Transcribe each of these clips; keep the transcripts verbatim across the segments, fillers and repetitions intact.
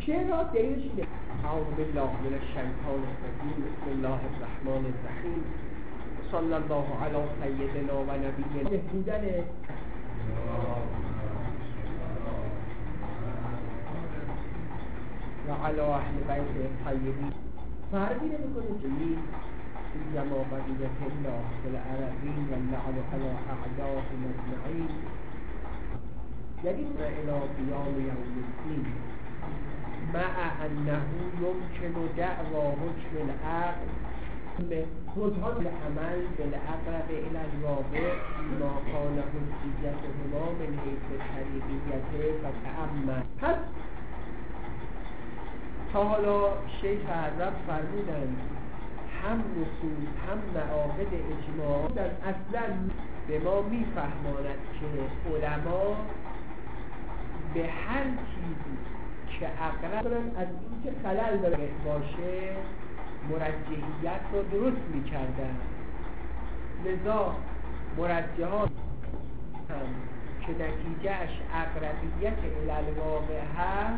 چرا دلیلش اینه؟ اعوذ بالله من الشیطان الرجیم بسم الله الرحمن الرحیم صلی الله علی سیدنا و نبینا بودن و علی اهل بیت طیبین فرقی نمی‌کنه جمی اینما بقیت الله فی الارضین و اللعن علی اعدائهم اجمعین یدعون الی قیام یوم الدین مع انه یمکن دعوی حکم العقل رجحان العمل بالاقرب الى الواقع ما کان حجیتهما من حیث طریقیته و تأمل. پس تا حالا شیخ حضرت فرمودند هم نصوص هم معاقد اجماع در اصلا به ما میفهماند که علما به هر چیزی که اقرب از این که خلل داره باشه مرجحیت رو درست میکردن. لذا مرجحات هم که نتیجهش اقربیت الالواقع هست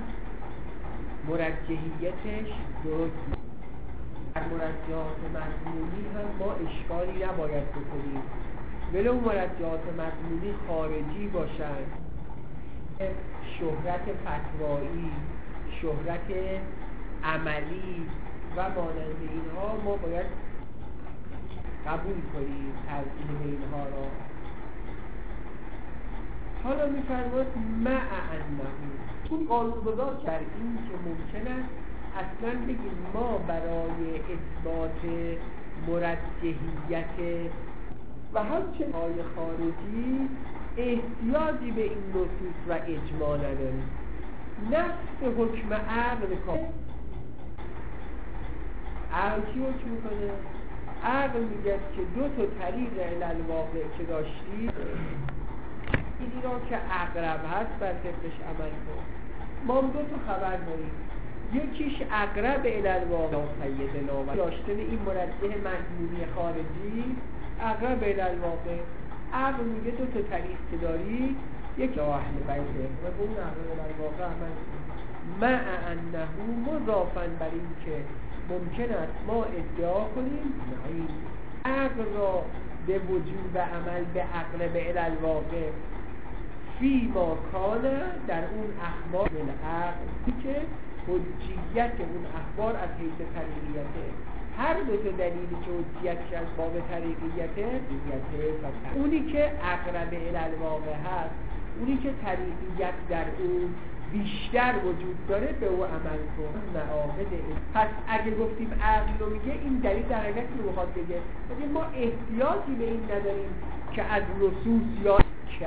مرجحیتش درست میکردن. در مرجحات مضمونی هم ما اشکالی نباید بکنیم ولو مرجحات مضمونی خارجی باشند، شهرت فتوایی، شهرت عملی و مانند اینها ما باید قبول کنیم ترجیح اینها را. حالا می‌فرماید مع انه تو قانون‌گذار در این که ممکن است اصلا بگیم ما برای اثبات مرجحیت و همچنین آیه خارجی احتیاجی به این نصوص و اجماع نداریم. نفس حکم عقل کار عقل چی حکم میکنه؟ عقل میگه که دو تا طریق الالواقع که داشتی اینی را که اقرب هست بر طبقش عمل کن. ما دو تا خبر داریم، یکیش اقرب الالواقع سیدنا و داشتن این مرجح مضمونی خارجی اقرب الالواقع. عقل میگه دو تا طریق که داری یک اهل بیت و به اون اقرب الالواقع عمل مع انه مضافا بر این که ممکن است ما ادعا کنیم این عقل را به وجوب عمل به اقرب الالواقع فی ما کان در اون اخبار بالعقل که حجیت اون اخبار از حیث طریقیته. هر دو تا دلیلی که حجیتش از باب طریقیته حجیته فقط اونی که اقرب الالواقع هست، اونی که طریقیت در اون بیشتر وجود داره به او عمل کن. معاقد پس اگه گفتیم عقل رو میگه این دلیل در حقیقت رو بخواد بگه بگه ما احتیاجی به این نداریم که از نصوص یا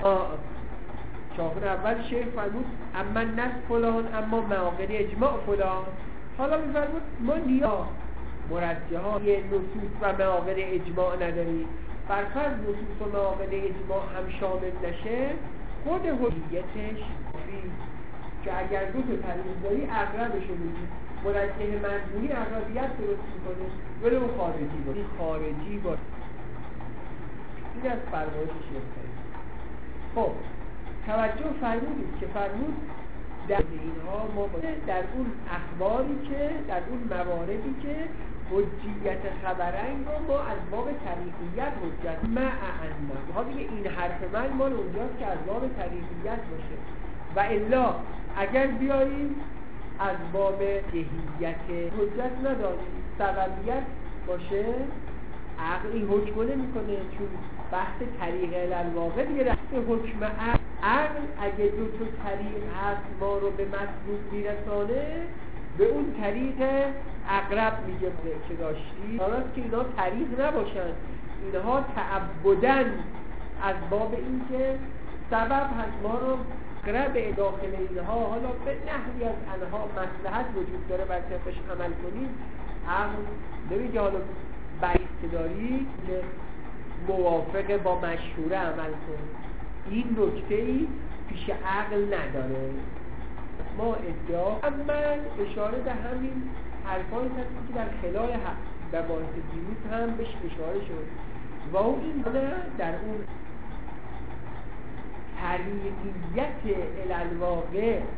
چاقن اول شیخ فرمود اما نص فلان اما معاقد اجماع فلان. حالا میفرمود ما نیاز مرجحات نصوص و معاقد اجماع نداریم. برفرض نصوص و معاقد اجماع هم شامل نشه خود حجیتش که اگر دو تا طریق داری اقربش رو میگی مرجح مضمونی اقربیت درست میکنه ولو خارجی باشه خارجی باشه. این از فرمایش شیخ. خب توجه فرمودید که فرمود در اینها ما باید در اون اخباری که در اون مواردی که حجیت خبرنگ رو ما از باب طریقیت حجت مع انه ها دیگه این حرف من مال اونجاست که از باب طریقیت باشه و الا اگر بیاییم از باب جهیت حجت نداریم سببیت باشه عقل این حکم نمیکنه چون بحث طریق الالواقع دیگه رفته حکم عقل. عقل اگه دو تا طریق هست ما رو به مطلوب میرسانه به اون طریق اقرب میگه که داشتی حالا که اینا طریق نباشن، اینها تعبدن از باب این که سبب هست ما رو اقرب داخل اینها حالا به نحوی از انها مصلحت وجود داره بر طبقش عمل کنیم. عقل نمیگه حالا بیست داری که موافق با مشهوره عمل کن. این نکته ای پیش عقل نداره. ما ادعا اما اشاره به همین حرفایی هست که در خلال مباحث دیروز هم بهش اشاره شد و اون این در اون طریقیت الالواقع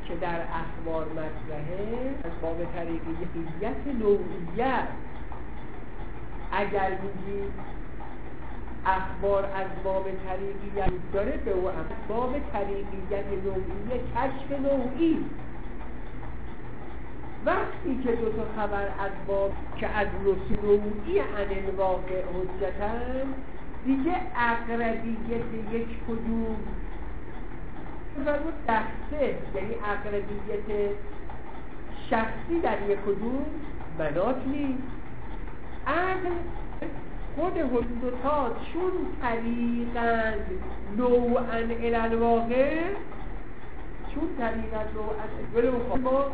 که در اخبار مطرحه از باب طریقیت نوعیت. اگر میگیم اخبار از باب طریقیت داره به او از باب طریقیت نوعیه کشف نوعی. وقتی که دو تا خبر از باب که از رسول نوعی عن الواقع حجتن، دیگه اقربیت یک کدوم فرمود شخصه، یعنی اقربیت شخصی در یک کدوم مناط نیست. عقل خود حدوثا چون طریقاً نوعاً الالواقع، چون طریقاً نوعاً ولو ما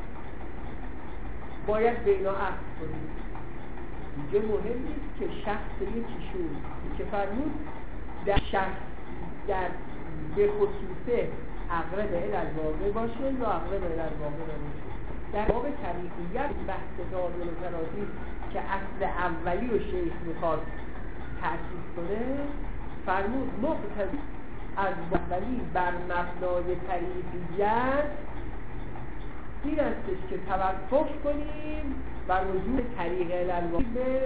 باید به اینا عقل کنیم. دیگه مهم نیست که شخص یکیشون که فرمود در شخص در به خصوصه اقرب الالواقع باشه یا اقرب الالواقع نباشه. در باب طریقیت بحث تعادل و ترازی که اصل اولی رو شیخ میخواد تأسیس کنه، فرمود مقتضی از اولی بر مبنای طریقیت این استش که توقف کنیم بر وجود طریق الالواقع به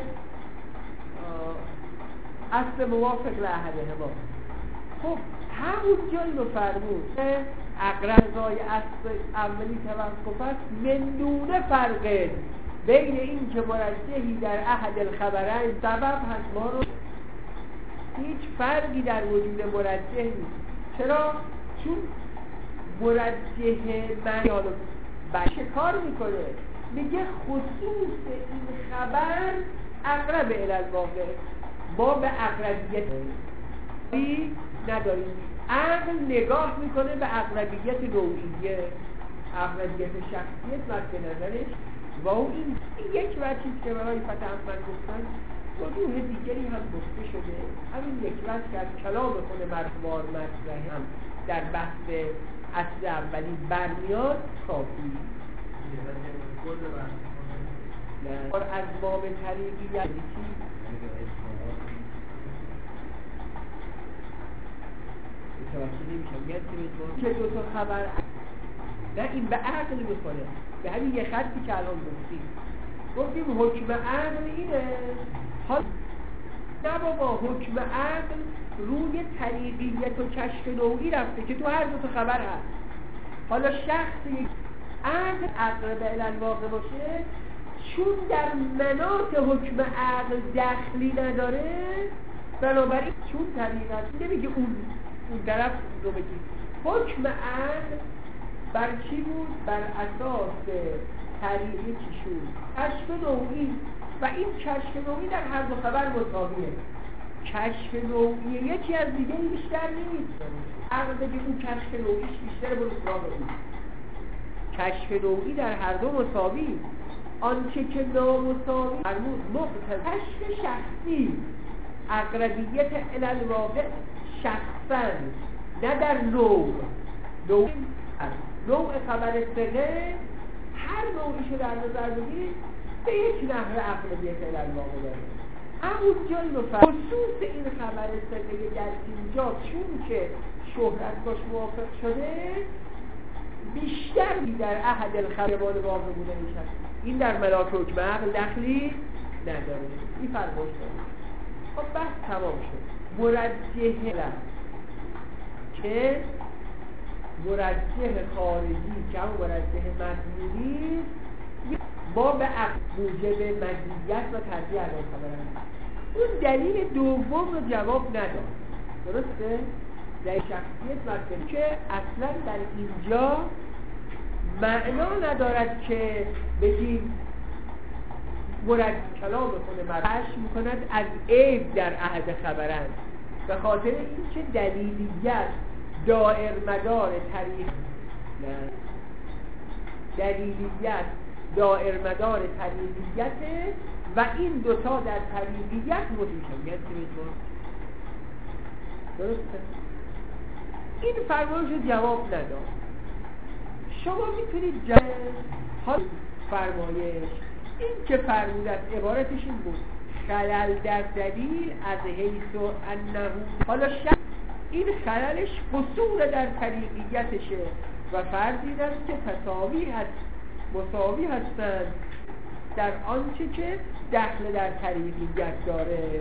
اصل موافق لأحدهما. خب همون جایی رو فرمود اقرب رای اصل اولی توقف است من دون فرقه بین این که مرجحی در احد الخبرین سبب هست ما رو هیچ فرقی در وجود مرجح نیست. چرا؟ چون مرجح معنی بچه کار میکنه، میگه خصوص این خبر اقرب الالواقع، ما به اقربیت نداریم. عقل نگاه میکنه به اقربیت نوعیه، اقربیت شخصیت مد نظرش و این یک وجهی که برای فتح احمد گفتن وجوه دیگری هم گفته شده. همین یک وجه که از کلام خود مرحوار مطرح هم در بحث اصل اولی برمیاد کافی. نه از باب طریقیت که دو تا خبر نه این به عقل میکنه، به همین یه خطی که الان گفتیم گفتیم حکم عقل اینه. حال نه بابا، حکم عقل روی طریقیت و کشف نوعی رفته که تو هر دو تا خبر هست. حالا شخص یک عقل اقرب الالواقع باشه چون در مناط حکم عقل دخلی نداره، بنابراین چون طریقت نمیگه اون اون طرف رو بگید. حکم عقل بر چی بود؟ بر اساس طریقی چیشون کشف نوعی و این کشف نوعی در هر دو خبر مساویه. کشف نوعی یکی از دیگه بیشتر نیست. عقل بگه اون کشف نوعیش بیشتر برو سراغ اون. کشف نوعی در هر دو مساوی. آنچه که نامساوی فرمود مقتضی کشف شخصی اقربیت الالواقع شخصاً، نه در نوع نوع نوع خبر ثقه هر نوعیشو در نظر بگیرید به یک نحو اقربیت الالواقع داره. همون جایی رو فرمود خصوص این خبر ثقه در اینجا چون که شهرت باش موافق شده بیشتر در احد الخبران واقع بوده میشه. این در ملاک حکم عقل دخلی نداره. این فرموش داره. خب بحث تمام شد. مرجح که مرجح خارجی که هم مرجح مضمونی ما به موجب مزیت و ترجیح الان خبرم اون دلیل دوم رو جواب نداد. درسته؟ در شخصیت مطلب که اصلا در اینجا معنا ندارد که بگیم مرجح کلام خود مرجح میکند از عیب در عهد خبرند، به خاطر اینکه دلیلیت دائر مدار طریق نه دلیلیت دائر مدار طریقیته و این دوتا در طریقیت متشابهن. درسته؟ این فرمایش رو جواب نداد. شما میتونید جواب حال فرمایش این که فرمودت عبارتش این بود خلل در دلیل از حیث و انه. حالا شخص این خللش قصور در طریقیتشه و فرض این است که تساوی هست مساوی هستند در آنچه که دخل در طریقیت داره.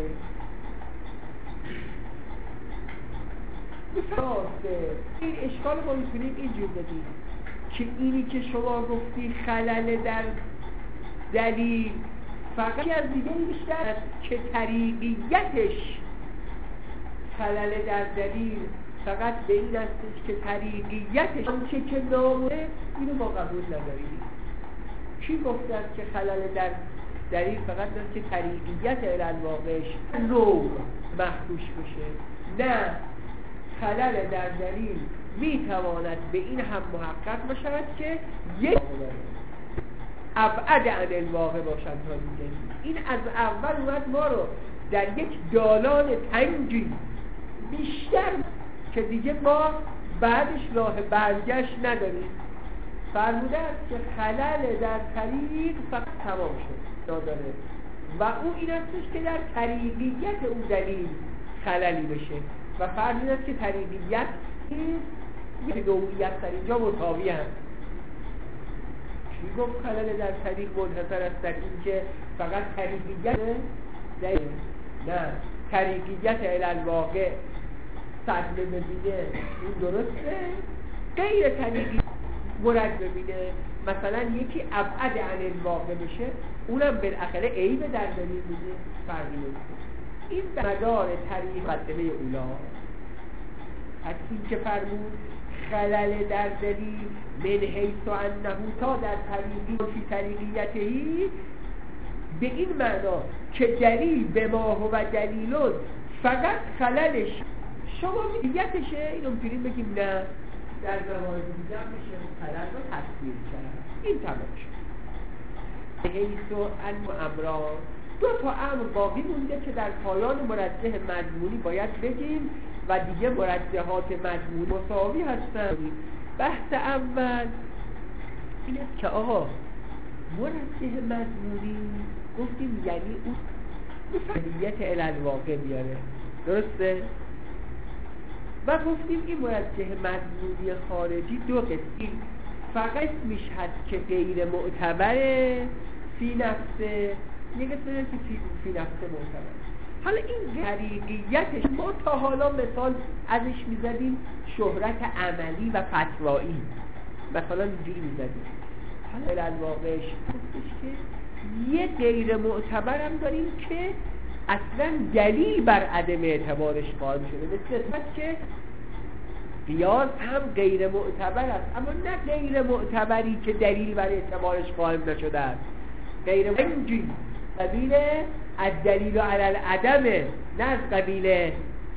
این اشکال ما میتونیم اینجور بدیم که اینی که شما گفتی خلل در دلیل فقط از دیگه بیشتر که طریقیتش خلل در دلیل فقط به این استش که طریقیتش آنچه که نامونه اینو ما قبول نداریم. کی گفته است که خلل در دلیل فقط است که طریقیت الالواقعش نوع مخدوش بشه؟ نه، خلل در دلیل میتواند به این هم محقق باشد که یک ابعد عن الواقع باشد تا دیگه. این از اول اومد ما رو در یک دالان تنگی بیشتر که دیگه ما بعدش راه برگشت نداریم فرموده است که خلل در طریق فقط تمام شد داداره و او این استش که در طریقیت اون دلیل خللی بشه و فرموده است که طریقیت نیست نوعیت در اینجا مساوی هست. چی گفت خلل در طریق منحصر است در این که فقط طریقیت دلیل؟ نه، طریقیت الالواقع صدمه ببینه این درسته، غیر طریقی مرد ببینه مثلا یکی ابعد عن الواقع بشه اونم بالاخره عیب در دلیل میده فرقی نمیکنه. این مدار طریق مقدمه اولا. از این که فرمود خلل در دلیل من حیث انه تا در طریقی فی طریقیتهی به این معنا که دلیل به ما هو دلیلون فقط خللش شما میگتشه اینو میتونیم بگیم نه در موارد دیگه میشه خلل رو تصویر کرد. این تمام شد. حیث ان امران دو تا امر باقی مونده که در پایان مرجح مضمونی باید بگیم و دیگه مرجحات مضمونی مساوی هستن. بحث اول این است که آقا مرجح مضمونی گفتیم یعنی اون فعلیت الالواقع بیاره، درسته؟ و گفتیم این مرجح مضمونی خارجی دو قسمی، فقط اسمش هست که غیر معتبره فی نفسه، یک قسمی که فی, فی نفسه معتبره. حالا این طریقیتش ما تا حالا مثال ازش میزدیم شهرت عملی و فتوایی، مثلا اینجوری میزدیم. حالا الواقعش گفتش که یه غیر معتبر هم داریم که اصلا دلیل بر عدم اعتبارش قائم شده، مثل اسمت که قیاس هم غیر معتبر است، اما نه غیر معتبری که دلیل بر اعتبارش قائم نشده است، غیر منجی قبیل الدلیل علی العدم، نه از قبیل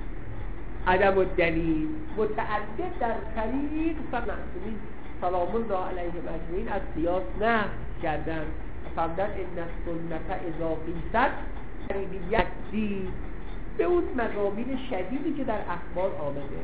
عدم الدلیل. متعدد در طریق فمحسومین سلام الله علیهم اجمعین از قیاس نه کردن فهمدن ان السنت اذا قیست طریقیتی به اون مضامین شدیدی که در اخبار آمده.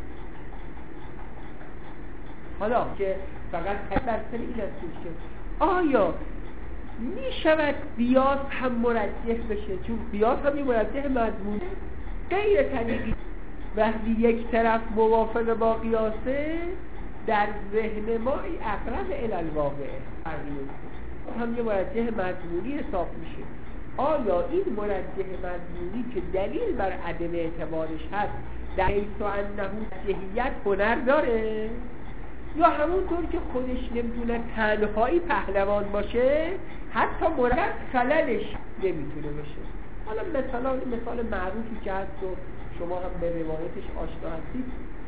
حالا که فقط بر سر این است که آیا می شود قیاس هم مرجح بشه؟ چون قیاس هم یه مرجح مضمونه غیر طریقی. وقتی یک طرف موافق با قیاسه در ذهن ما اقرب الالواقع هم یه مرجح مضمونی حساب میشه. آیا این مرجح مضمونی که دلیل بر عدم اعتبارش هست در حیث انه جهیت هنر داره، یا همونطور که خودش نمیتونه تنهایی پهلوان باشه حتی مرکب خللش نمیتونه باشه؟ حالا مثلا مثال معروفی که هست و شما هم به روایتش آشنا هستید،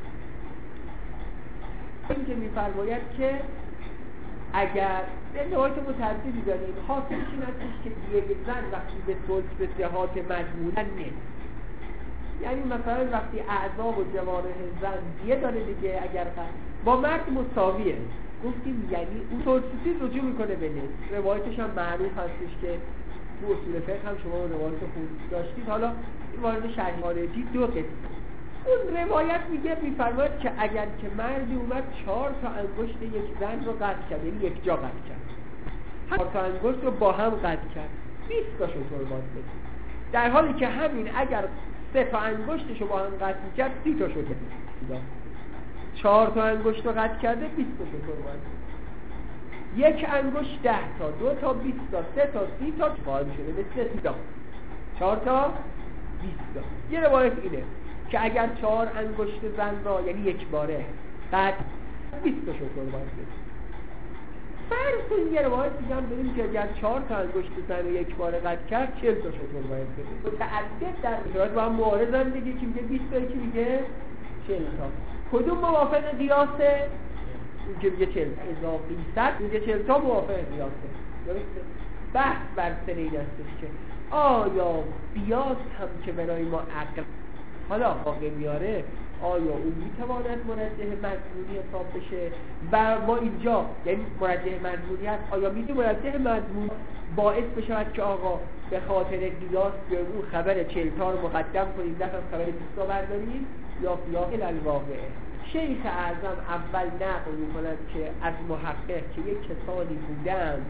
این که میفرماید که اگر به روایت متعددی داریم حاصلش این هستش که یک زن وقتی به صلح به صحات مجموعا نیست، یعنی مثلا وقتی اعضا و جوارح زن دیه داره دیگه اگر با مرد مساویه، گفتیم یعنی اون توصیفی رجوع میکنه به نیست. روایتش هم معروف هستش که تو اصول فقه هم شما روایت خوب داشتید. حالا این وارد شرح خارجی دو قسم. اون روایت میگه میفرماید که اگر که مردی اومد چهار تا انگشت یک زن رو قطع کرد، یعنی یک جا قطع کرد، چهار تا انگشت رو با هم قطع کرد، بیست تا شطور باز بدید، در حالی که همین اگر سه تا انگشتش رو با هم قطع کرد سی تا شطور. چهار تا انگشت رو قطع کرده بیست تا شتر باید بده. یک انگشت ده تا، دو تا بیست تا، سه تا سی تا قائم شده مثل تا چهار تا بیست تا. یه روایت اینه که اگر چهار انگشت زن را یعنی یک باره قطع بیست تا شتر باید بده. فرض کنید یه روایت دیگه هم بریم که اگر چهار تا انگشت زن رو یک باره قطع کرد چهل تا شتر باید بده. متعدد در روایت با هم معارضن دیگه، که میگه بیست تا، یکی میگه چهل تا. کدوم موافق قیاسه؟ این که میگه چهل اضافی صد میگه چهل تا موافق قیاسه. درسته؟ بحث بر سر این هستش که آیا قیاس هم که برای ما عقل حالا واقع میاره، آیا اون میتواند مرجح مضمونی حساب بشه؟ و ما اینجا یعنی مرجح مضمونی هست، آیا میتونه مرجح مضمون باعث بشود که آقا به خاطر قیاس بیایم اون خبر چهل تا رو مقدم کنیم دفعه خبر بیست تا برداریم، یا قیاس الواقع؟ شیخ اعظم اول نقل میکنند که از محقق که یک کسانی بودن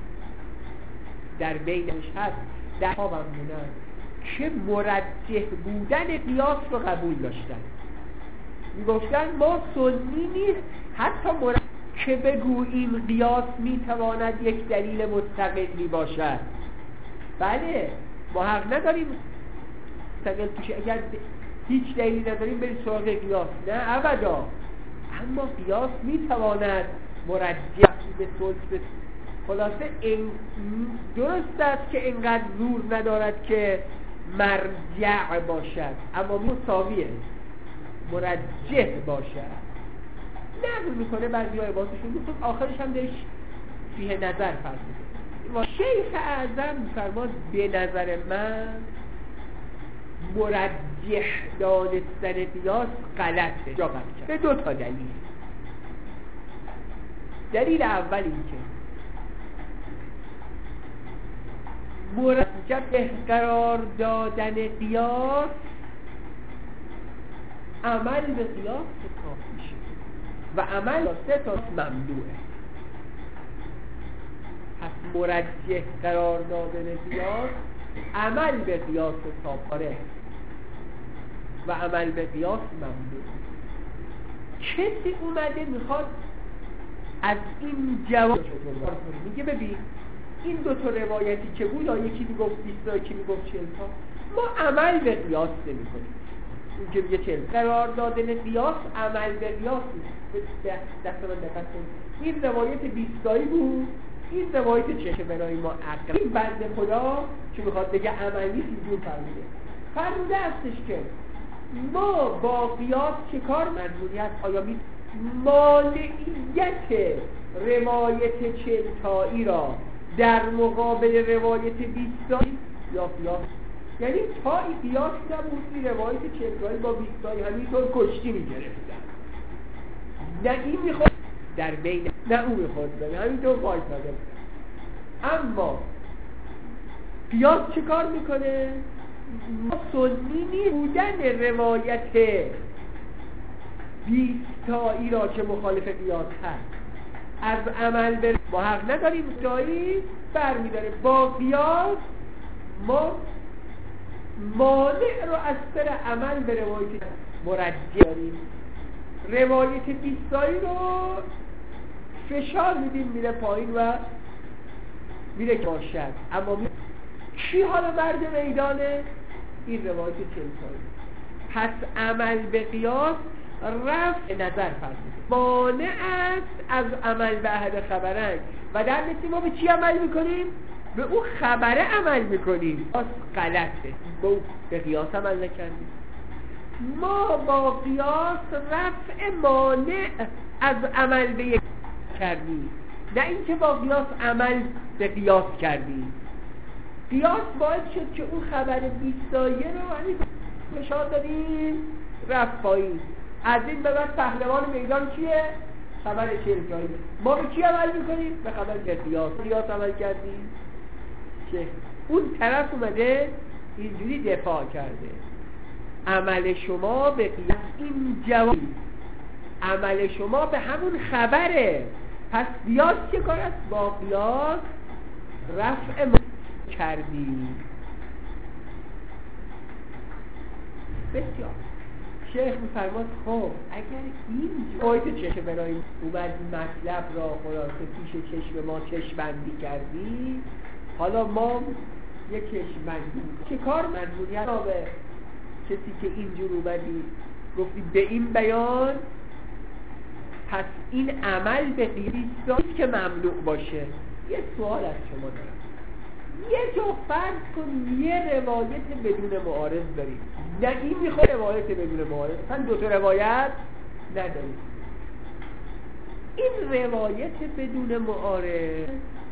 در بینش هست در خوابم بودن که مرجح بودن قیاس رو قبول داشتن، میگفتن ما سنی نیست حتی مرجح که بگوییم قیاس میتواند یک دلیل مستقلی باشد. بله ما حق نداریم مستقل توشه، اگر هیچ دلیلی نداریم بریم سراغ قیاس، نه ابدا. اما قیاس میتواند مرجح به صلح به خلاصه این درست است که اینقدر زور ندارد که مرجع باشد، اما مساویه مرجح باشد. نقل میکنه بعضی های باسشون میخواد آخرش هم درش فیه نظر فرموده. شیخ اعظم فرماد به نظر من مرجح دانستن قیاس غلطه، جا قطع کرد به دو تا دلیل. دلیل اول این که مرجح قرار دادن قیاس عمل به قیاس کافی میشه و عمل سه تا ممنوعه. پس مرجح قرار دادن قیاس عمل به قیاس کافره و عمل به قیاس ممنوع. کسی اومده میخواد از این جواب میگه ببین این دو تا روایتی که بود، یکی میگفت بیست تا یکی میگفت چهل تا، ما عمل به قیاس نمی کنیم. این که میگه چهل قرار دادن قیاس عمل به قیاس نیست. دست من دقت کنید، این روایت بیست تایی بود، این روایت چه برای ما عقل. این بنده خدا که میخواد بگه عمل نیست اینجور فرموده فرموده هستش که ما با قیاس چه کار مجبوری هست؟ آیا می مانعیت روایت چهل تایی را در مقابل روایت بیست تایی یا قیاس، یعنی تا این قیاس نبود این روایت چهل تایی با بیست تایی همینطور کشتی میگرفتن، نه این میخواد در بین نه اون میخواد بگه همینطور وای ساده. اما قیاس چه کار میکنه؟ ما سنی بودن روایت بیست تایی را که مخالف قیاس هست از عمل به ما حق نداریم تایی برمیداره، با قیاس ما مانع رو از سر عمل به روایت مرجح داریم. روایت بیست تایی رو فشار میدیم میره پایین و میره که باشد، اما می... کی حالا مرد میدانه؟ این روایت چهل تایی. پس عمل به قیاس رفع نظر فرموده، مانع است از عمل به احد خبرنگ و در نتیجه ما به چی عمل میکنیم؟ به اون خبره عمل میکنیم. قیاس غلطه، به قیاس عمل نکردیم. ما با قیاس رفع مانع از عمل به یک کردیم، نه اینکه با قیاس عمل به قیاس کردیم. قیاس باعث شد که اون خبر بیستایه رو همین نشان دادیم رفت پایین. از این به بعد پهلوان میدان کیه؟ خبر چهل تایی. ما به کی عمل میکنیم؟ به خبر قیاس. قیاس عمل کردیم که اون طرف اومده اینجوری دفاع کرده. عمل شما به قیاس این جواب، عمل شما به همون خبره. پس قیاس چه کار است؟ با قیاس رفع کردیم. بسیار شیخ میفرماد خب اگر این جایت چشه برای اومد مطلب را خلاصه پیش چشم ما چشمندی کردی، حالا ما یک چشمندی چه کار مجبوریت را به کسی که اینجور اومدی گفتی به این بیان، پس این عمل به قیاس که ممنوع باشه. یه سوال از شما دارم، یه جا فرض کن یه روایت بدون معارض داریم، نه این میخواد روایت بدون معارض، مثلا دو تا روایت نداریم، این روایت بدون معارض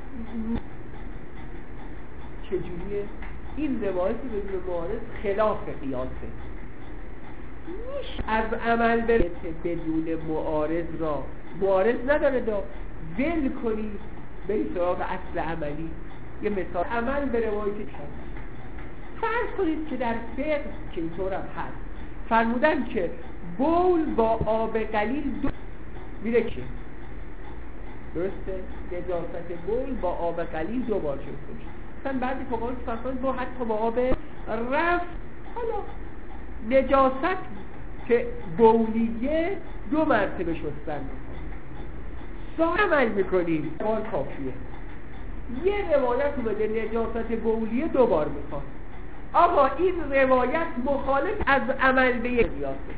چجوریه؟ این روایت بدون معارض خلاف قیاسه، میشه از عمل بدون معارض را معارض نداره دا ول کنی بری سراغ اصل عملی. یه مثال عمل به روایت شد، فرض کنید که در فقه که اینطور هم هست فرمودن که بول با آب قلیل دو میره که درسته؟ نجاست بول با آب قلیل دو بار شد مثلا بعضی فقهاء فرمودن با حتی با آب رفت، حالا نجاست که بولیه دو مرتبه شستن سا عمل میکنیم بار کافیه. یه روایت اومده نجاست بولیه دو بار میخواد، آقا این روایت مخالف از عمل به یک قیاسه،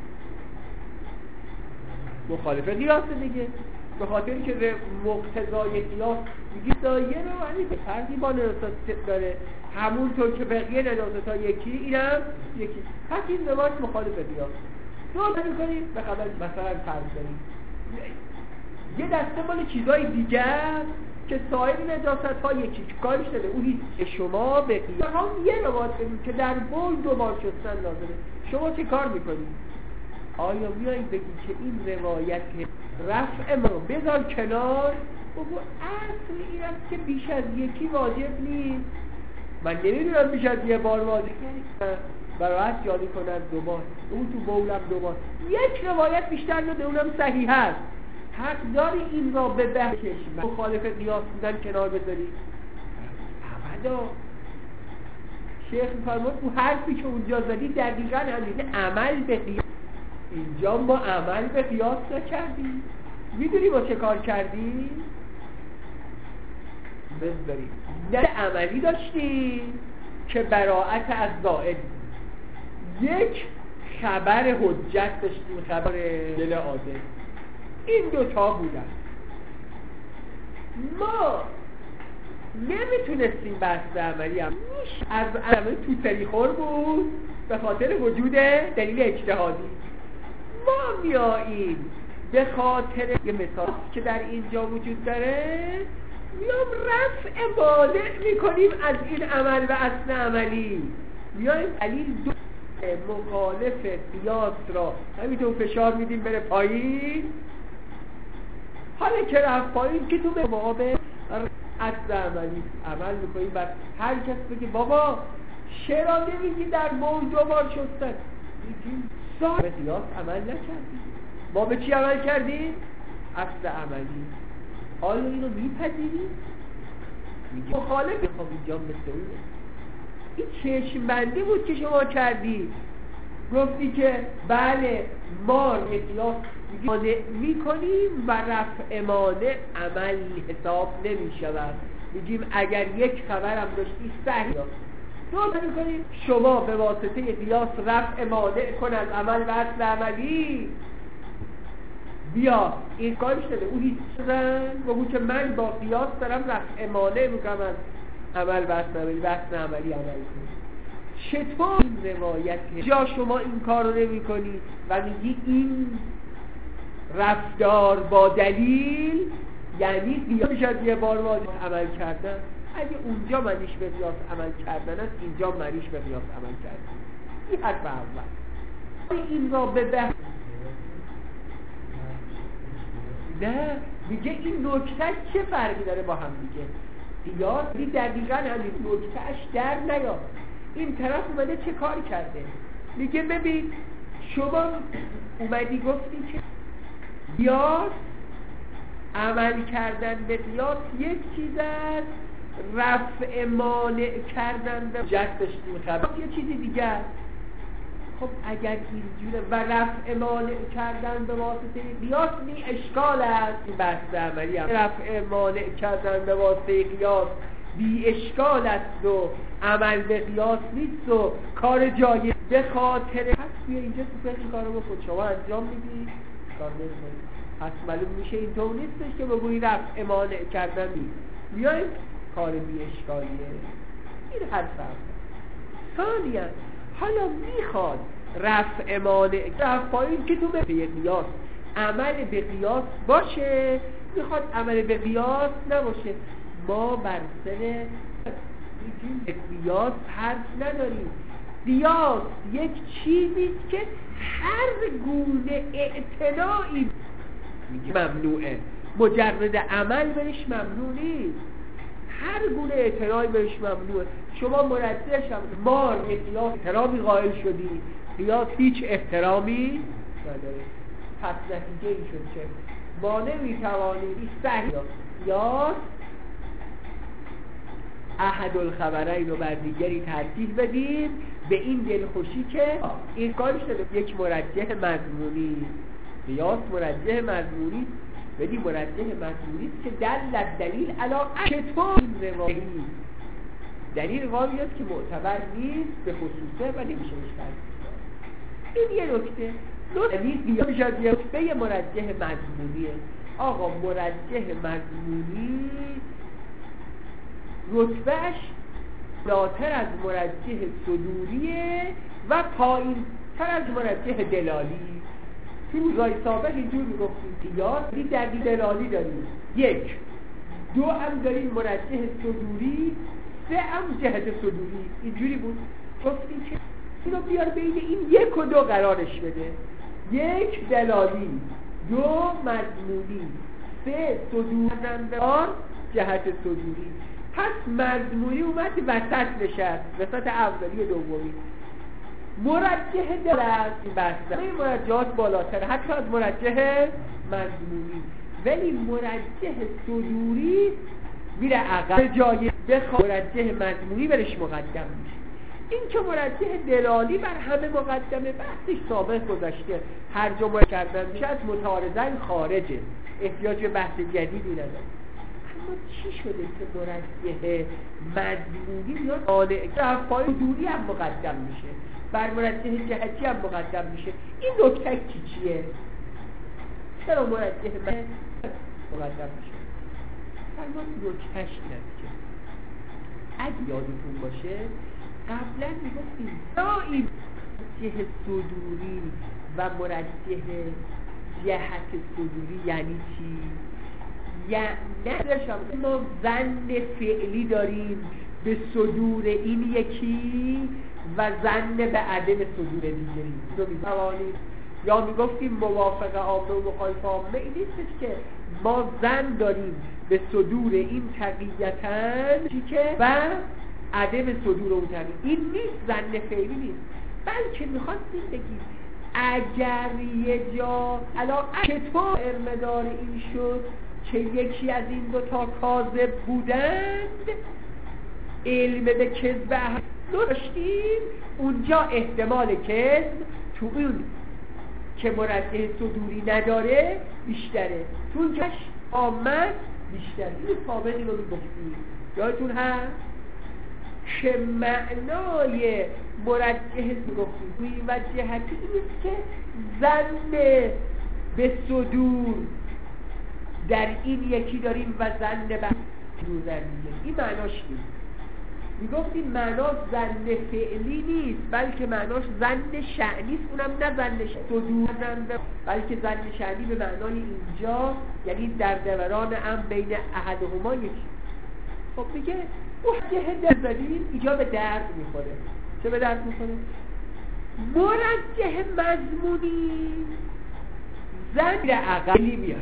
مخالف قیاسه دیگه، به خاطر که مقتضای قیاس میگی دایه رو یعنی به فرقی با نجاست داره، همونطور که بقیه نجاست ها یکی اینم یکی، پس این روایت مخالف قیاس. دو تا میکنیم به خبر مثلا فرض داریم یه دسته مال چیزای دیگر که سایر نجاست ها یکی کارش داره، اون هیچ. شما به قیاس هم یه روایت بدیم که در بول دو بار شستن لازمه، شما چه کار میکنید؟ آیا میایید بگید که این روایت رفع ما رو بذار کنار، بگو اصل این است که بیش از یکی واجب نیست، من نمیدونم بیش از یه بار واجب نیست، برایت یادی کنن دو بار، اون تو بولم دو بار، یک روایت بیشتر نده اونم صحیح هست، حق داری این را به بحثش مخالف قیاس بودن کنار بذاری؟ ابدا. شیخ فرمود اون حرفی که اونجا زدی دقیقا همینه، عمل به قیاس. اینجا ما عمل به قیاس نکردیم، میدونی ما چه کار کردیم؟ بذاریم نه عملی داشتیم که براءت از زائد، یک خبر حجت داشتیم، خبر دل عادل، این دوتا بودن. ما نمیتونستیم بحث عملی هم میشه از عملی تو سریخور بود به خاطر وجود دلیل اجتهادی. ما میاییم به خاطر یه مثال که در اینجا وجود داره میام رفع مانع میکنیم از این عمل و اصل عملی، میاییم دلیل دو مخالف قیاس را همینطور فشار میدیم بره پایین، حالا که رفت پایین که تو به مقابل اصل عملی عمل میکنیم. بس هر کس بگه بابا چرا نمیگی در بول دو بار شستن، میگیم صاحب قیاس عمل نکردیم، ما به چی عمل کردیم؟ اصل عملی. آیا اینو میپذیریم؟ میگیم مخالف. خب اینجا مثل اونه، این چشم بندی بود که شما کردی، گفتی که بله ما قیاس مانع میکنیم و رفع مانع عمل حساب نمیشود، میگیم اگر یک خبر هم داشتی صحیح دو تا میکنیم شما به واسطه قیاس رفع مانع کن از عمل و اصل عملی، بیا این کارش داده اون هیچ زن بگو که من با قیاس دارم رفع مانع میکنم از عمل و اصل عملی و اصل عملی عمل کنیم. چطور این روایت جا شما این کار رو نمی کنی و میگی این رفتار با دلیل یعنی قیاس میشد یه بار واجب عمل کردن؟ اگه اونجا منیش به قیاس عمل کردن است اینجا منیش به قیاس عمل کردن. این حرف اول. این را به بحث نه میگه این نکتهش چه فرقی داره با هم دیگه، قیاس دقیقا همین نکتهش در نیاد. این طرف اومده چه کار کرده؟ میگه ببین شما اومدی گفتی که قیاس عمل کردن به قیاس یک چیز است، رفع مانع کردن به حجت داشتیم خبر یه چیزی دیگر. خب اگر اینجوره و رفع مانع کردن به واسطه قیاس می اشکال است، این بحث عملی هم رفع مانع کردن به واسطه قیاس بی اشکال است و عمل به قیاس نیست و کار جایی به خاطر پس بیا اینجا تو فقه کارو بکن، شما انجام میدی کار نمی‌کنی، پس معلوم میشه اینطور نیستش که بگویی رفع مانع کردن نیست، بیاییم کار بی اشکالیه. این حرف هم ثانیاً حالا میخواد رفع مانع رفع پایین که تو به قیاس عمل به قیاس باشه، میخواد عمل به قیاس نباشه. ما بر سر قیاس حرف نداریم. قیاس یک چیزیست که هر گونه اعتناعی ممنوعه، مجرد عمل برش ممنوع نیست، هر گونه اعتناعی برش ممنوعه. شما مرتبش هم ما قیاس احترامی قائل شدی، قیاس هیچ احترامی نداره، پس نتیجه این شد که ما نمیتوانیم صحیح قیاس احد الخبرین رو بر دیگری ترجیح بدیم به این دلخوشی که این کارش شده یک مرجح مضمونی، قیاس مرجح مضمونی بدی مرجح مضمونی که دلت دلیل علا چطور این روایی دلیل قامی است که معتبر نیست به خصوصه و نمیشه مشترک. این یه نکته نکته قیاس یه نکته مرجح مضمونیه. آقا مرجح مضمونی رتبهش بالاتر از مرجح صدوریه و پایین تر از مرجح دلالی. تو روزای سابق اینجور میگفتیم قیاس در دلالی داریم، یک دو هم داریم مرجح صدوری، سه هم جهت صدوری. اینجوری بود گفتیم که اینو بیار بین این یک و دو قرارش بده، یک دلالی، دو مضمونی، سه صدورنده جهت صدوری. پس مضمونی اومد وسط نشست، وسط اولی دومی. مرجح دلالت بسته این مرجحات بالاتر حتی از مرجح مضمونی، ولی مرجح صدوری میره عقب جای بخواه مرجح مضمونی برش مقدم میشه. این که مرجح دلالی بر همه مقدمه بحثش سابق گذاشته، هر جا مرجح کردن میشه از متعارضین خارجه، احتیاج به بحث جدیدی نداره. اما چی شده که مرجح مضمونی میاد آنه رفعای صدوری هم مقدم میشه، بر مرجح جهتی هم مقدم میشه؟ این نکته چی چیه؟ چرا مرجح مقدم میشه؟ فرمان نکتهش این است که اگه یادتون باشه قبلا میگفتیم این مرجح صدوری و مرجح جهت صدوری یعنی چی؟ یعنی ما ظن فعلی داریم به صدور این یکی و ظن به عدم صدور دیگری. اینو می‌توانید یا میگفتیم موافقه عامه و مخالف عامه این نیستش که ما ظن داریم به صدور این تقییتاً که و عدم صدور اون تقییت. این نیست، ظن فعلی نیست، بلکه میخواستیم بگیم اگر یه جا علا چطور مدار این شد که یکی از این دو تا کاذب بودند، علم به کذب داشتیم، اونجا احتمال کذب تو اون که مرجح صدوری نداره بیشتره، تو اون کش آمد بیشتره. این سابقی رو میگفتیم یادتون هست که معنای مرجح گفتیم و جهتی نیست که ظن به صدور در این یکی داریم و ظن به صدور در دیگه. این معناش نیست. میگفتیم معناش ظن فعلی نیست بلکه معناش ظن شأنی است، اونم نه ظن صدور بلکه ظن شأنی به معنای اینجا یعنی در دوران هم بین احدهما یکی. خب میگه مرجح در زدیم اینجا به درد میخوره. چه به درد میخوره؟ مرجح مضمونی ظن عقلی میاره،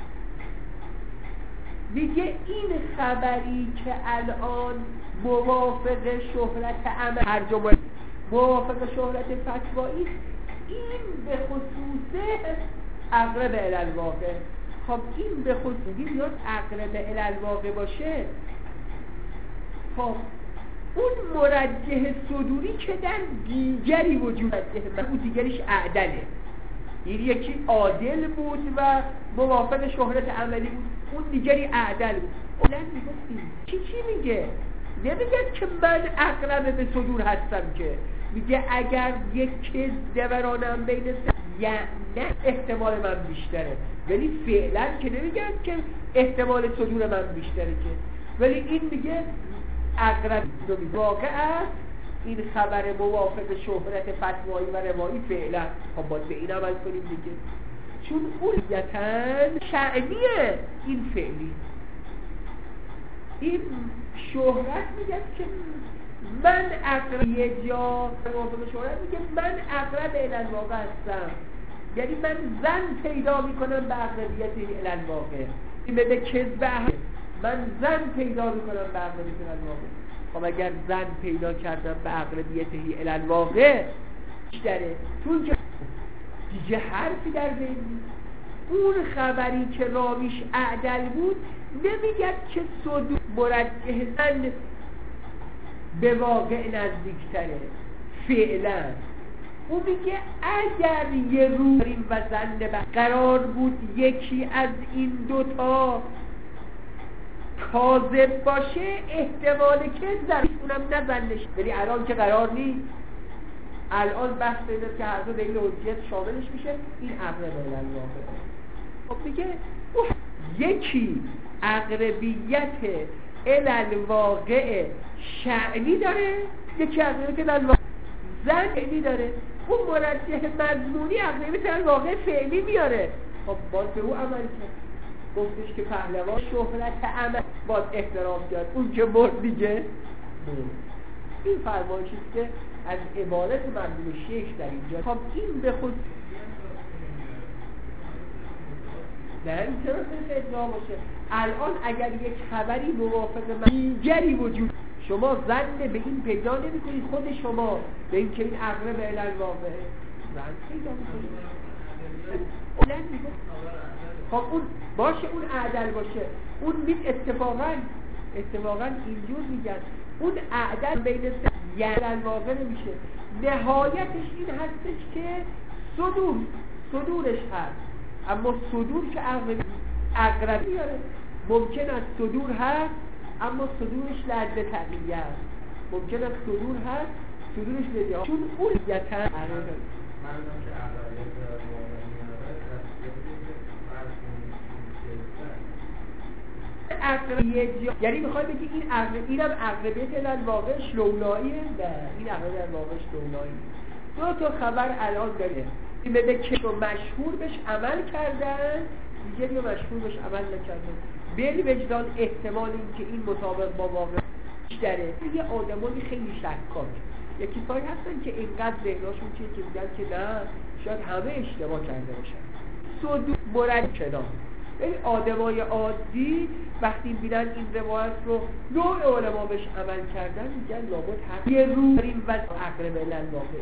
میگه این خبری که الان موافق شهرت عمل هر جمله موافق شهرت فتوایی این به خصوص اقرب الی الواقع. خب این به خصوص بیاد اقرب الی الواقع باشه، خب اون مرجح صدوری که در دیگری وجود مرجح اون دیگریش اعدله، این یکی عادل بود و موافق شهرت عملی بود، اون دیگری اعدل بود. اولن میگفتیم چی چی میگه؟ نمیگه که من اقرب به صدور هستم، که میگه اگر یک کس دورانم بین یعنی احتمال من بیشتره، ولی فعلا که نمیگن که احتمال صدور من بیشتره، که ولی این میگه اقرب واقع است این خبر موافق شهرت فتوایی و روایی فعلا. خب باید به این عمل کنیم دیگه، چون اولویتاً شأنیه این فعلی. این شهرت میگه که من اقرب یه جا موافق شهرت میگه من اقرب الالواقع هستم، یعنی من زن پیدا میکنم به اقربیت الالواقع. این بده کذبه من زن پیدا میکنم به اقربیت الالواقع. خب اگر زن پیدا کردم به اقربیت الالواقع بیشتره، چون که دیگه حرفی در بین نیست. اون خبری که راویش اعدل بود نمیگه که صدور مرجح زن به واقع نزدیکتره فعلا. او میگه اگر یه روی و زن قرار بود یکی از این دوتا کاذب باشه احتمال که در اونم نزنش، ولی الان که قرار نیست. الان بحث اینه که هر دو دلیل حجیت شاملش میشه، این اقرب الالواقع. خب میگه یکی اقربیت الالواقع شأنی داره، یکی اقربیت الالواقع زنی داره. اون مرجح مضمونی اقربیت الالواقع فعلی میاره. خب باز به او عمل کرد، گفتش که پهلوان شهرت عمل باز احترام کرد، اون که مرد دیگه. این فرمایشیست که از عبارت مضمون شیخ در اینجا. خب این به خود نه این چرا صرف ادعا باشه؟ الان اگر یک خبری موافق دیگری وجود شما زن به این پیدا نمی کنید، خود شما به این که این اقرب الالواقع زن پیدا می کنید. اولن میگه خب اون باشه، اون اعدل باشه، اون مید اتفاقا اتفاقا اینجور میگن اون اعدل بین یعنی الالواقع نمیشه. نهایتش این هستش که صدور صدورش هست، اما صدور که اقربی داره. ممکن است صدور هست اما صدورش لحظه تقییه است، ممکن است صدور هست صدورش لحظه، چون اون یتن اقربیه یعنی میخوای بگی این اقرب اینم اقربیت الالواقعش لولاییه؟ نه، این اقربیت الالواقعش لولایی. دو تا خبر الان داره، این بده که مشهور بهش عمل کردن، دیگه یا مشهور بهش عمل نکردن. بری وجدان احتمال این که این مطابق با واقع بیشتره. یه آدمانی خیلی شکاک، یکی کاری هستن که اینقدر ذهناشون چیه که میگن که نه شاید همه اشتباه کرده باشن. صدور مرد کنام، یعنی آدمای عادی وقتی میدن این روایت رو نوع علما بهش عمل کردن میگن لابد حق یه رو بریم و اقرب الالواقع.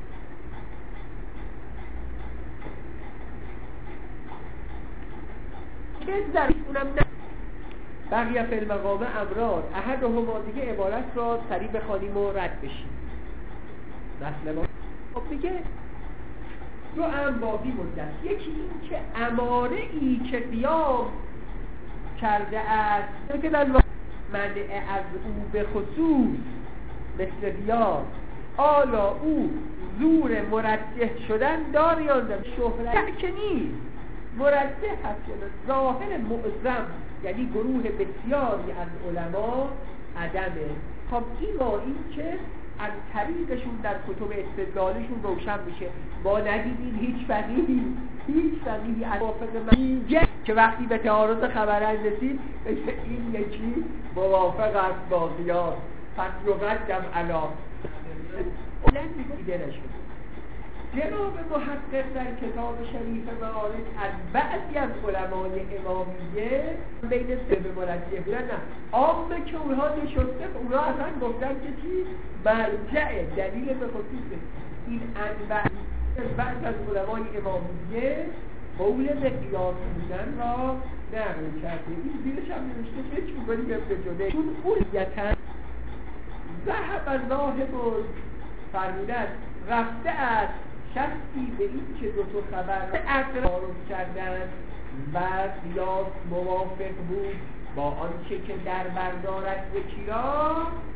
که در اونم نه بقیه فی المقام امران احد و هما دیگه عبارت را سریع بخوانیم و رد بشیم. مثل ما خب میگه دو انبابی مدت، یکی این که اماره ای که قیام کرده است که در منع از او به خصوص مثل قیام آلا او زور مرجح شدن دار یا شهرت که نیست، مرجح هست ظاهر معظم یعنی گروه بسیاری از علما عدمه. خب این با این که از طریقشون در کتب استدلالشون روشن میشه. ما ندیدیم هیچ فقیهی هیچ فقیهی از موافق من که وقتی به تعارض خبرن رسید این یکی موافق است با قیاس پس یقدم علی اولن دیده نشد. جناب محقق در کتاب شریف معارف از بعضی از علمای امامیه بین سه مرجح بودن، نه عامه که اونها نشسته اونها اصلا گفتن که چی؟ مرجع دلیل به خصوص این انبع بعض از علمای امامیه قول به قیاس بودن را نقل کرده. این زیرش هم نوشته فکر می‌کنی به جده چون اولویتاً ذهب ذاهب فرموده است رفته است شخصی به این که دو تا خبر اعتراض کردند و قیاس موافق بود با آنچه که در بردارد یکی را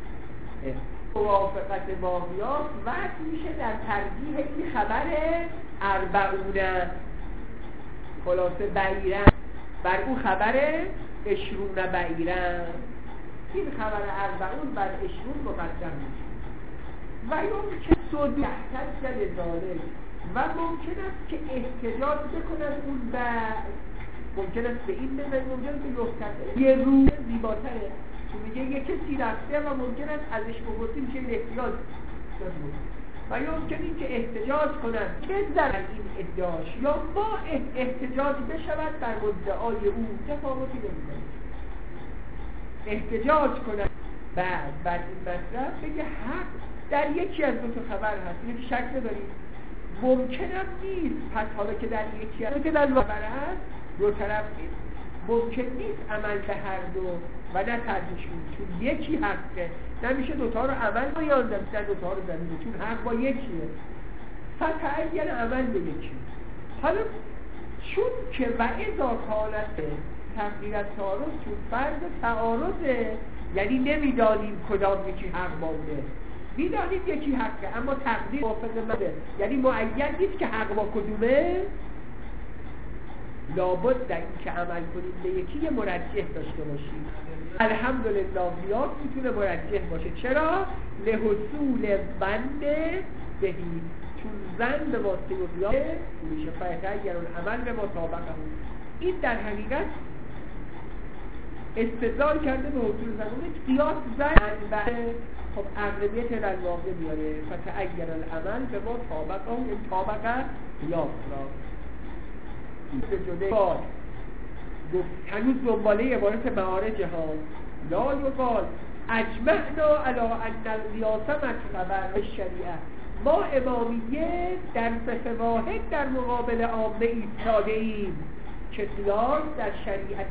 موافقت با قیاس وقت میشه در ترجیح این خبر اربعونه خلاصه بعیرن بر اون خبر اشرون بعیرن این خبر اربعون بر اشرون مقدم میشه و یمکن صد یحتج لذالک و ممکن است که احتجاج بکنن اون بعد ممکن است به این بزنید ممکن است به یحتج یه رو زیباتره که میگه یه کسی رفته و ممکن است ازش بپرسیم که احتیاج و یمکن این که احتجاج کنن بزن این ادعاش یا با احتجاج بشود بر مدعای او تفاوتی نمی‌کنه احتجاج کنن بعد بر این مطلب بگه حق در یکی از دو تا خبر هست اینو که شک نداریم ممکنم نیست پس حالا که در یکی از دو که در خبر هست دو طرف نیست ممکن نیست عمل به هر دو و نه ترجیحشون چون یکی حقه نمیشه دوتا رو عمل یا نمیشه دوتا رو زمینه چون حق با یکیه فتعین عمل به یکی حالا چون که و اذا کانت تقدیر از تعارض چون فرض تعارضه یعنی نمیدانیم کدام یکی حق بوده میدانیم یکی حقه اما تقدیر موافق منه یعنی معین نیست که حق با کدومه لابد در این که عمل کنیم به یکی یه مرجح داشته باشیم الحمدلله قیاس میتونه مرجح باشه چرا؟ لحصول ظن بهی چون ظن به واسطه قیاس میشه فیتعین العمل به مطابقه این در حقیقت استدلال کرده به حصول ظن قیاس ظن به خب اغلبیت الواقع میاره فتعین العمل به مطابقه این طابقه قیاس را بار هنوز دنباله عبارت معارج ها لا یقال اجمعنا علی ان القیاس مطلب الشریعه ما امامیه در فقه واحد در مقابل عامه ایستاده ایم که قیاس در شریعت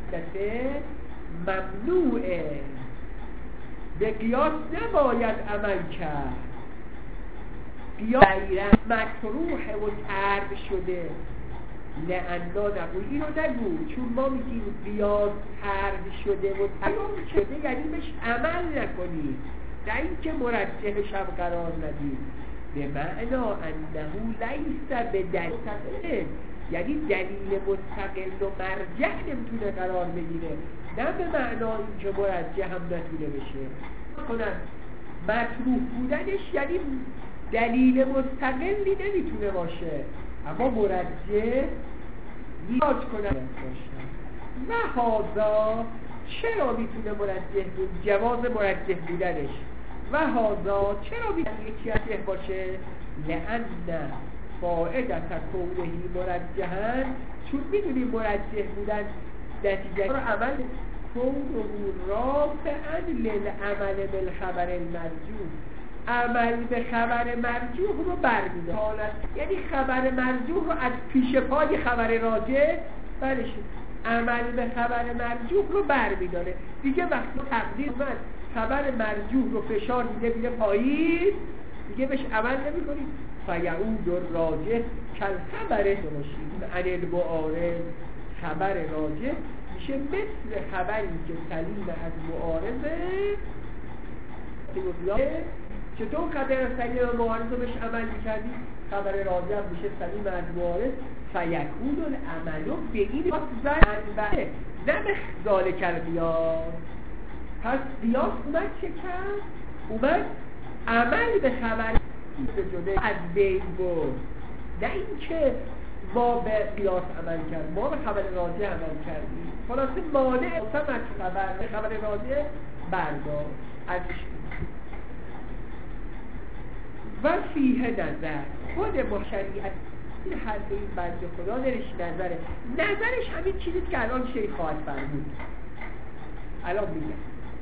ممنوعه به قیاس نباید عمل کرد قیاس مکروه و ترد شده لعنا نقول اینو نگو چون ما میگیم قیاس ترد شده و ترد شده یعنی بهش عمل نکنید نه اینکه مرجحش هم قرار ندید به معنا انه لیس به دلیل یعنی دلیل مستقل و مرجح نمیتونه قرار بگیره نه به معنا اینکه مرجح هم نتونه بشه کنن مطروح بودنش یعنی دلیل مستقلی نمیتونه باشه اما مرجح نیاز کنن باشه و هذا چرا میتونه مرجح بود جواز مرجح بودنش و هذا چرا میتونه یکی از باشه لأن فائدت کونهی مرجحن چون میدونی مرجح بودن نتیجه رو عمل کونه رافعا للعمل بالخبر المرجوح عمل به خبر مرجوح رو برمی‌داره یعنی خبر مرجوح رو از پیش پای خبر راجح برشه عمل به خبر مرجوح رو برمی‌داره دیگه وقتی تقدیر من خبر مرجوح رو فشار میده میده پایین دیگه بهش عمل نمی‌کنی فیعود الراجح کل خبر باشید عن المعارض خبر راجح میشه مثل خبری که سلیم از معارضه چطور خبر سلیم از معارضه بهش عمل میکردی خبر راجح میشه سلیم از معارض فیعود العملو به این زن نه به ذالک القیاس پس قیاس اومد چه کرد؟ اومد عمل به خبر جده از بین برد نه اینکه ما به قیاس عمل کرد ما به خبر راجع عمل کردیم خلاصه مانع سمت خبر به خبر راجع بردار ازش و فیه نظر خود ما شریعت این حرف این بنده خدا نرش نظره نظرش همین چیزیست که الان شیخ خواهد فرمود الان میگه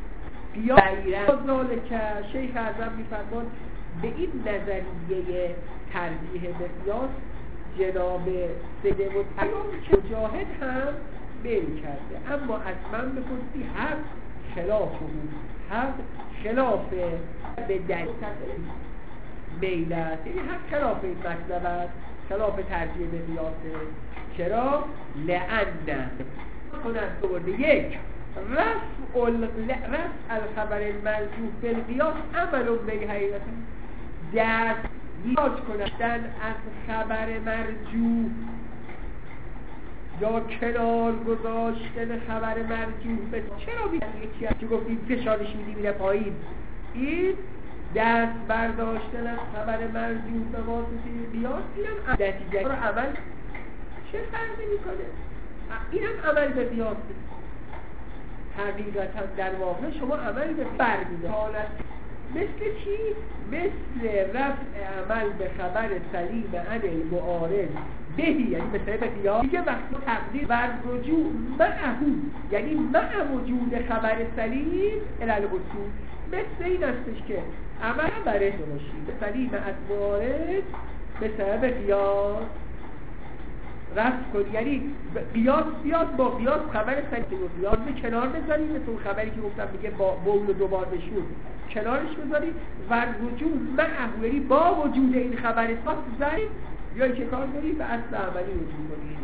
قیاس که شیخ اعظم میفرمان به این نظریه ترجیح به قیاس جناب سده و تیام مجاهد هم بیل کرده اما از من بپرسی حق خلاف بود حق خلاف به دلیل میل است، یعنی حق خلاف این مطلب است، خلاف ترجیح به قیاسه. چرا؟ لأن کنند دوباره یک رفع الخبر المرجوح بالقیاس عمل به حقیقت، دست بیاج کنندن از خبر مرجوح یا کنار گذاشتن خبر مرجوح به چرا بیدن یکی هست که گفتیم فشارش میدی میره پایین، این دست برداشتن از خبر مرجوح به واسطه قیاس اینم نتیجه رو عمل چه فرقی میکنه؟ اینم عمل به قیاس حقیقتا در واقع شما عمل به برمیده حالت مثل چی؟ مثل رفع عمل به خبر سلیم عن المعارض بهی، یعنی مثل به قیاس دیگه وقت تقدیر بر رجوع معهو، یعنی مع وجود خبر سلیم الاصول، مثل این استش که عمل برای باشید سلیم از معارض به سبب قیاس رفت کنی، یعنی قیاس بیاد با قیاس خبر سلیم رو قیاس به کنار بذارید، مثل اون خبری که گفتم میگه با بول و دوبار بشون کنارش بذارید و رجوع معه، یعنی با وجود این خبر سلیم زنید یا چه کار کنید به اصل عملی رجوع کنید.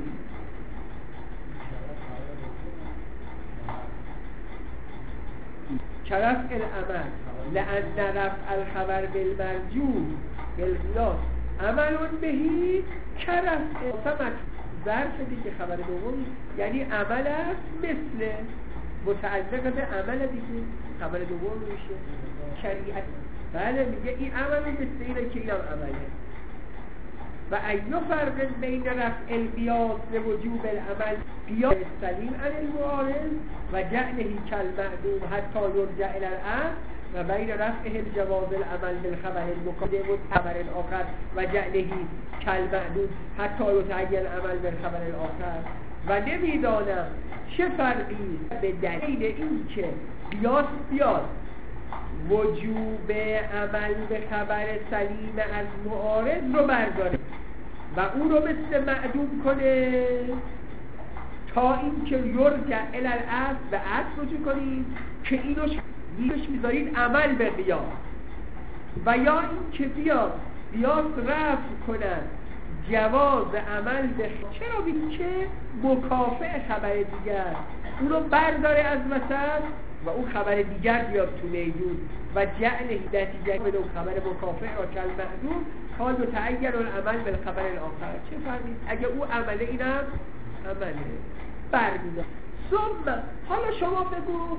کرف العمل لأن رفع الخبر بالمرجوح بالقیاس عمل بهی کرف سمت ظرف دیگه خبر دومی، یعنی عمل است مثل متعلق به عمل دیگه خبر دوم میشه شریعت. بله میگه این عمل مثل اینه که اینم عمله. و ایو فرق بین رفع القیاس وجوب العمل قیاس سلیم عن المعارض و جعله کالمعدوم حتی یرجع الى الاصل و بین رفعه الجواز العمل بالخبر المقدم والخبر الاخر و جعله کالمعدوم حتی یتعین العمل بالخبر الاخر. و نمیدانم چه فرقی به دلیل این که قیاس بیاد وجوب عمل به خبر سلیم از معارض رو برداره و او رو مثل معدوم کنه تا این که یرجع الی الاصل به اصل رجوع کنید که اینو دیگش میذارید عمل به قیاس، و یا این که بیاد قیاس رفع کنند جواز عمل به چرا بید که مکافئ خبر دیگر اون رو برداره از وسط و اون خبر دیگر بیاد تو میدون و جعل نتیجه بده اون خبر مکافئ را کل معدوم تا یتعین العمل بالخبر الاخر. چه فرقی؟ اگه او عمله اینم عمله برمیدار. ثم حالا شما بگو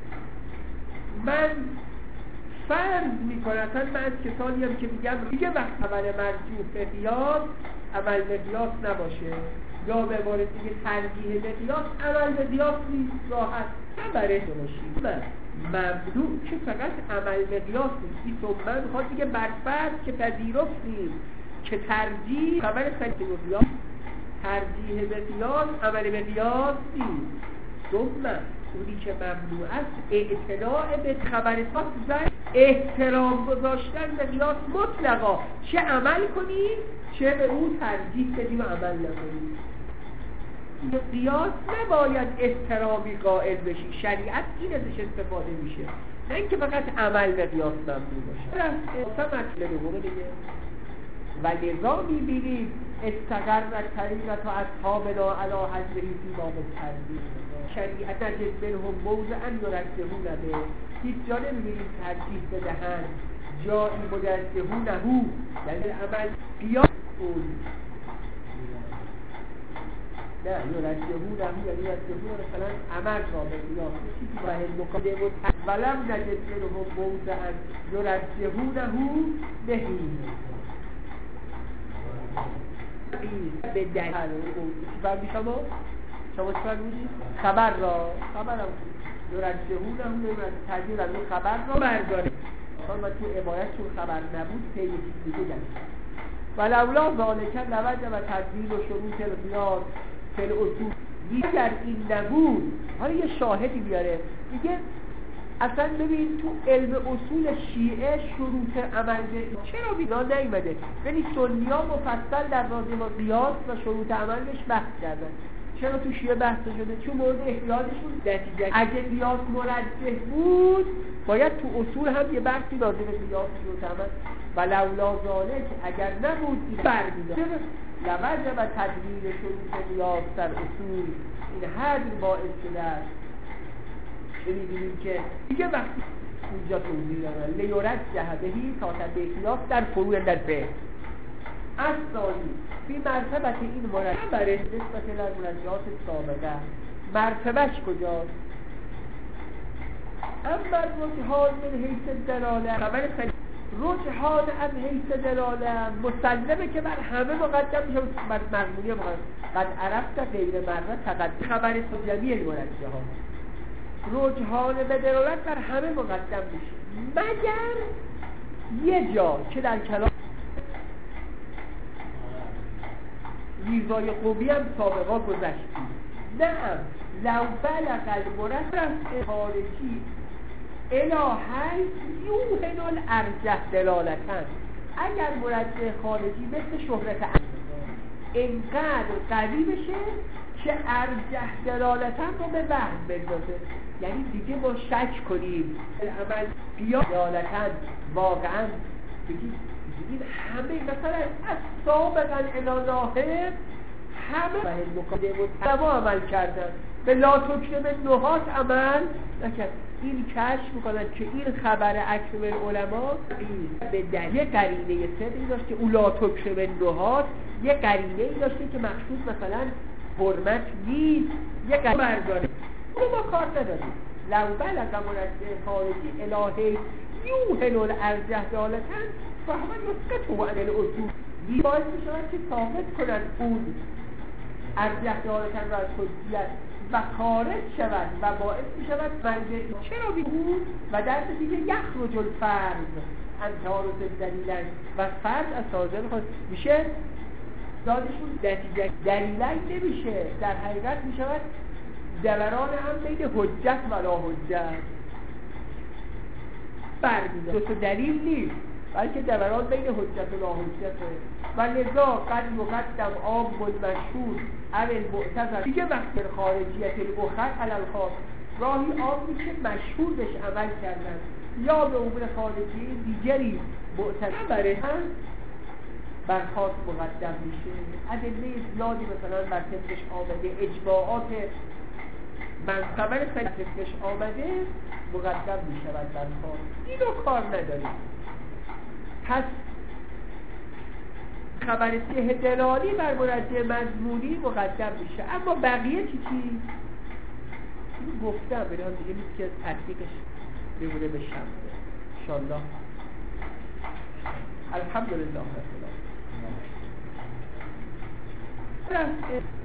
من فرض میکنم اصلا من از کسانی هم که میگم دیگه وقت عمل مرجوح به قیاس عمل به قیاس نباشه یا به مورد دیگه ترجیح به قیاس عمل به قیاس نیست راحت نبره باشید من ممنوع که فقط عمل به قیاس نیست. این ثم میخواد دیگه برفرض که پذیرفتیم که ترجیح خبر سلیم به قیاس ترجیح به قیاس عمل به قیاس نیست. ثم اونی که ممنوع است اعتناع به خبر سلیم احترام گذاشتن به قیاس مطلقا، چه عمل کنید چه به اون ترجیح بدیم و عمل نکنید. قیاس نباید احترامی قائل بشی، شریعت این ازش استفاده میشه، نه اینکه فقط عمل به قیاس ممنوع باشه. اصلا مطلب دومه دیگه و لذا میبینید استقر طریقت و اصحابنا علی حضره فی باب الترجیح شریعت نجد منهم موضعا یرجحون به هیچ جا نمیبینید ترجیح بدهند جایی مجدهونه یعنی عمل قیاس اون نه یرجحونه یعنی یرجحونه مثلا عمل را به قیاس و المقدم ولم نجد منهم موضعا یرجحونه بهی به دلیل فرمی شما شما چه فرمودید؟ خبر را خبر هم یرجحون هم تجدید از اون خبر را برداره من تو عبایت چون خبر نبود که یکی دیگه گشت ولولا ذالکه لوجب و تدبیر و شروط القیاس فی الاصول. اگر این نبود حالا یه شاهدی بیاره میگه اصلا ببین تو علم اصول شیعه شروط عمل چرا بینا نیمده، یعنی سنی ها مفصل در رابطه با قیاس و شروط عمل بهش بحث کردن. چرا تو شیعه بحث شده؟ چون مورد احتیاجشون نتیجه اگه قیاس مرجح بود باید تو اصول هم یه بحثی راجع به قیاس معتمد و لولا ذالک اگر نبود این برمی‌داشت لوجب تدوین شروط قیاس در اصول این حد باعث شده است که می‌بینیم که دیگه وقتی اینجا توضیح دادن لیورد جهدهی تا تبه قیاس در فروع در فقه اصلاحی بی مرتبت این مرجح برای نسبت لرمرجحات سابقه مرتبهش کجاست؟ اما رجحان من حیث دلاله خبر خیلی رجحان از حیث دلاله مسلمه که بر همه مقدم میشه بر مضمونی مقدم قد عرفت غیر مره تقدم خبر جمعی المرجحات رجحان به دلالت بر همه مقدم میشه مگر یه جا که در کلام میرزای قومی هم سابقا گذشتی نه لو بلغ المرجح خارجی الهی یوهن الارجح دلالتن اگر مرجح خارجی مثل شهرت اینقدر قوی بشه که ارجح دلالتن رو به وهم بندازه یعنی دیگه ما شک کنیم عمل بیا دلالتن واقعا بگید این همه مثلا از سابقا الالهه همه به مقاده متبا عمل کردن به لا تکرم نهات عمل نکرد این کشف میکنن که این خبر اکثر علما به دلیل یه قرینه صدقی داشت که او لا تکرم نهات یه قرینه ای داشته که مخصوص مثلا حرمت نیست یه قرینه برداره اونو ما کار نداریم لو بلغ مرجح خارجی الهه یوهن الارجح دالتن و همه نسقط و عدل اصول باعث میشود که ثابت کنند اون ارجح دالتن را از حجیت و خارج شود و باعث میشود مرجع چرا بیهود و در نتیجه یخرج الفرد انتارض دلیلن و فرد از سازن خود میشه دادشون نتیجه دلیلن نمیشه در حقیقت میشود دوران هم بین حجت و لا حجت برمیدن دو تا دلیل نیست بلکه دوران بین حجت و لا حجته و لذا قد مقدم عام مشهور علی المعتزله دیگه وقت خارجیت الاخر علی الخاص راهی عامی که مشهور بهش عمل کردن یا به امور خارجی دیگری معتزله برای هم برخاص مقدم میشه ادله زیادی مثلا بر طبقش آمده اجماعات منقبل طبقش آمده مقدم میشود برخاص اینو کار نداریم پس خبر صحیح دلالی بر مرجح مضمونی مقدم میشه اما بقیه چی چی؟ اینو گفتم به نام دیگه نیست که تحقیقش بمونه به شمسه انشاءالله الحمدلله رب العالمین